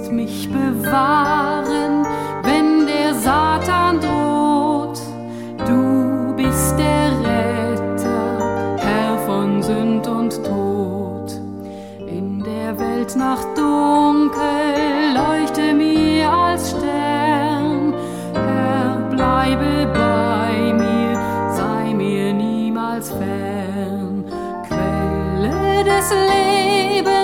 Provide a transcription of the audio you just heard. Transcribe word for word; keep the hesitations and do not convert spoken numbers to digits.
wirst mich bewahren, wenn der Satan droht. Du bist der Retter, Herr von Sünd und Tod. In der Weltnacht dunkel leuchte mir als Stern. Herr, bleibe bei mir, sei mir niemals fern. Quelle des Lebens,